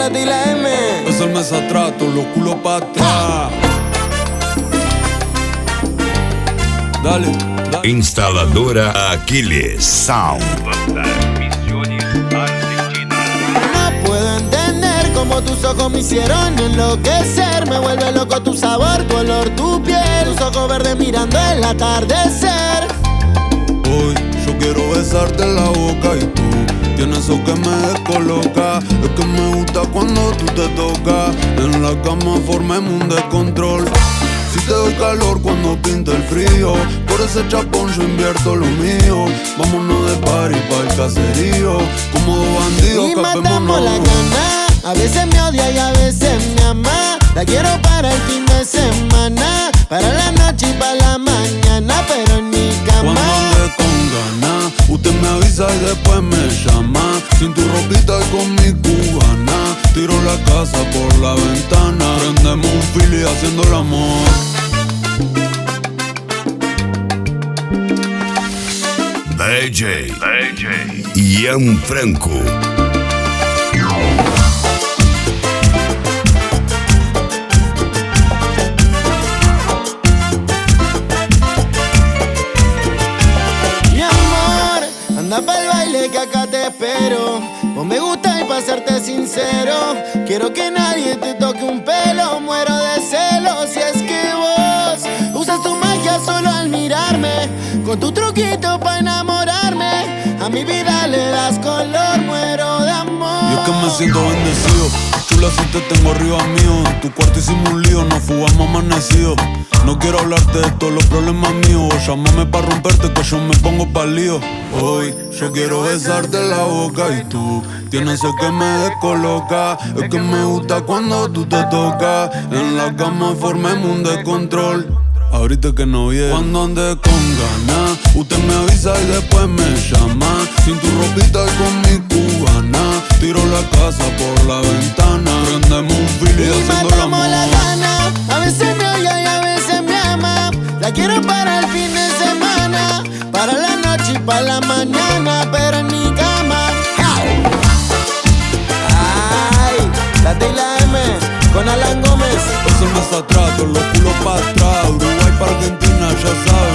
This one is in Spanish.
la T y la M. Es el mes atrás, todos los culos pa' atrás. Dale, dale. Instaladora Aquiles Sound. No puedo entender cómo tus ojos me hicieron enloquecer. Me vuelve loco tu sabor, tu olor, tu piel. Tus ojos verdes mirando el atardecer. Hoy yo quiero besarte en la boca y tú tienes eso que me descoloca. Es que me gusta cuando tú te tocas. En la cama formemos un descontrol. Si te doy calor cuando pinta el frío, por ese chapón yo invierto lo mío. Vámonos de party pa'l caserío, como dos bandidos, Y matamos la gana. A veces me odia y a veces me ama. La quiero para el fin de semana, para la noche y para la mañana, pero en mi Cuando cama. ande con ganas, usted me avisa y después me llama. Sin tu ropita y con mi cubana, tiro la casa por la ventana. Prendemos un fili haciendo el amor. DJ Ian Franco. Mi amor, anda pa'l baile que acá te espero. Vos me gusta y pa' serte sincero, quiero que nadie te toque un pelo. Muero de celos si es que vos usas tu magia solo al mirarme, con tu truquito pa' enamorarme. A mi vida le das color, muero de amor. Y es que me siento bendecido. Chula, si te tengo arriba mío. En tu cuarto hicimos un lío, nos fugamos amanecido. No quiero hablarte de todos los problemas míos. Llámame pa' romperte que yo me pongo pa'l lío. Hoy yo quiero besarte la boca y tú tienes eso que me descoloca. Es que me gusta cuando tú te tocas. En la cama formemos un descontrol. Ahorita que no viene. Cuando ande con ganas, usted me avisa y después me llama. Sin tu ropita y con mi cubana, tiro la casa por la ventana. Prendemos un fili Y haciendo el amor. matamos la gana. A veces me odia y a veces me ama. La quiero para el fin de semana, para la noche y para la mañana, pero en mi cama. Ay, la T y la M con Alan Gómez. Es el mes atrás, todos los culos pa' atrás. Uruguay pa' Argentina, ya sabes.